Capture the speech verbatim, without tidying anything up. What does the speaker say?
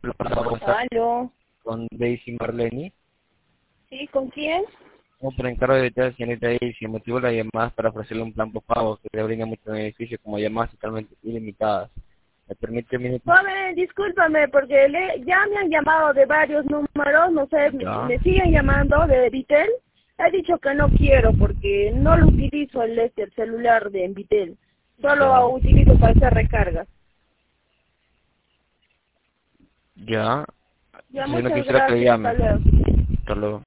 ¿Cómo estás? Aló. Con Daisy Marleni. ¿Sí? ¿Con quién? Como por encargo de la señorita Daisy, motivo de las llamadas para ofrecerle un plan postpago que le brinda mucho beneficio como llamadas totalmente ilimitadas. ¿Me permite un minuto? Joven, discúlpame, porque le, ya me han llamado de varios números, no sé, me, Ya. me siguen llamando de Vitel. He dicho que no quiero porque no lo utilizo el, este, el celular de Vitel. Solo Ya. utilizo para hacer recargas. Ya. Ya, Si no muchas quisiera que le gracias, hasta llame. luego. Hasta luego.